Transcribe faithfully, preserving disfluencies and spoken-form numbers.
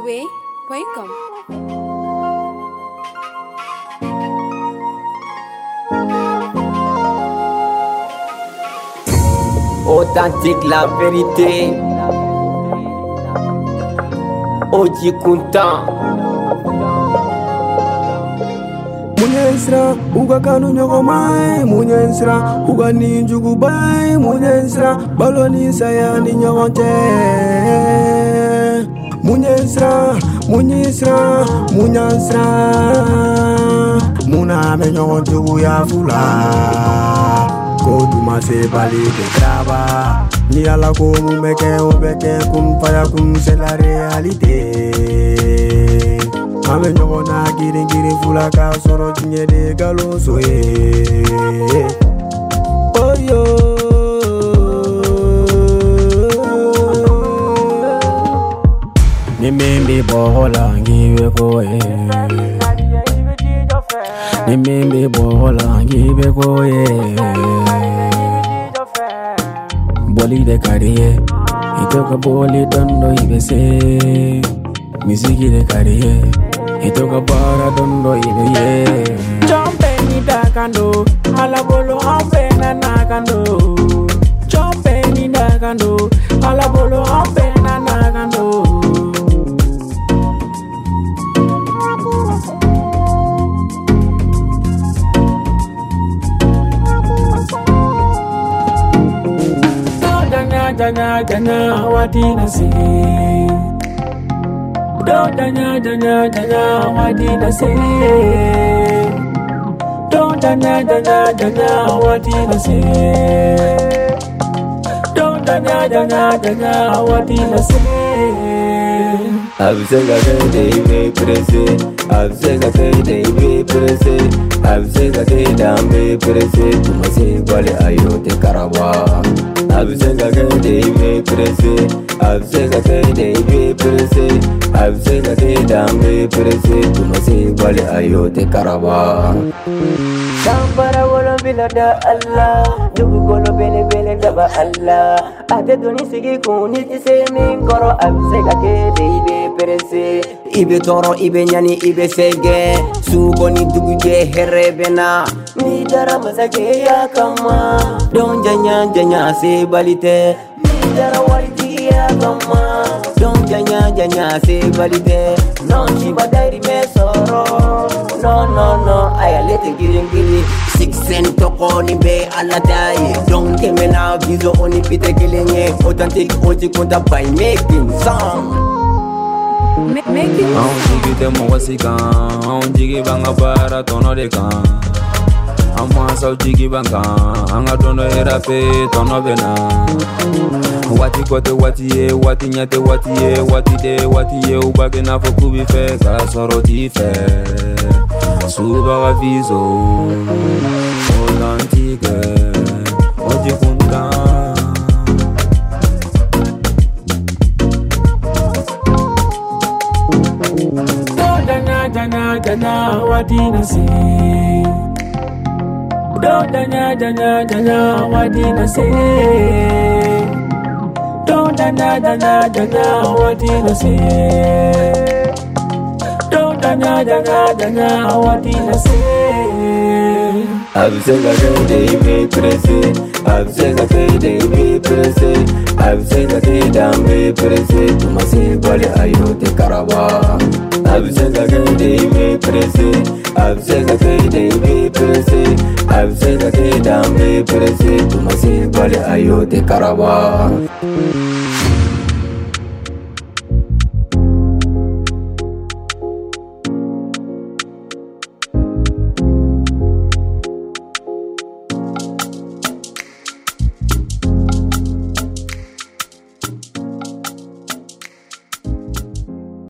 way point com. Authentique, la vérité. Oji content. Munyensra uga kanu nyogo mai munyensra uga ni jugu bai munyensra baloni saya ni nyogo te munyensra munyensra munyensra muna me nyogo jugu ya fula ko duma se bali de grava ni ala ko mu meke o beke kum faya kum c'est la réalité. Ame nyogo na girin girin fula ka soro tinye de galo soye. Oh yo. Nimembe bohola ngiwe koye. Nimembe bohola ngiwe koye. Boli de kariye, itoka boli dondo ibese. Miziki de kariye. Itoka para dondo ibe ye. Jompe ni dakando, alabolo ampe na nakando. Jompe ni dakando, alabolo ampe na nakando. Do danya danya danya wati nasi. Don't danya danya danya wati na say. Don't danya danya danya wati na say. Don't danya danya danya wati na say. Absega de be prese, absega de be prese, absega de dambe prese, tu mase wale ayote karawa. Absega de be prese, absega de be prese, absega de dambe prese, tu mase wale ayote karawa. Sambara wolo bilada Allah, dugu golo bele bele daba Allah. Ate doni sigi kuni tise min koro absega de be prese. Ibe toro ibe nyani ibe sege, sugoni dugu je herebena. Ni dara masake ya kama, Don janya janya se balite. ni dara waliti ya kama. Don janya janya se balite. No shiba dairi me soro. No no no, aya lete girin giri. Sixen toko ni be alatai. Don temena bizo oni pite kilenye. Authentique oji konta by making song. Making Aun jigi te mo wasika, aun jigi banga para tono de kan. Amma sau jigi banga, anga tono era pe tono bena. Wati kote wati ye, wati nyate wati ye, wati de wati ye ubage na fokubi fe ka soro ti fe. Suba wa vizo, authentique, oji kunta. Danya danya wati na say. Don't danya danya danya wati na say. Don't danya danya danya wati na say. Don't danya danya danya wati na say. Absega de be prese, absega de be prese, absega de dambe prese, tu mase wale ayote karawa. Absega de be prese, absega de be prese, absega de dambe prese, tu mase wale ayote karawa.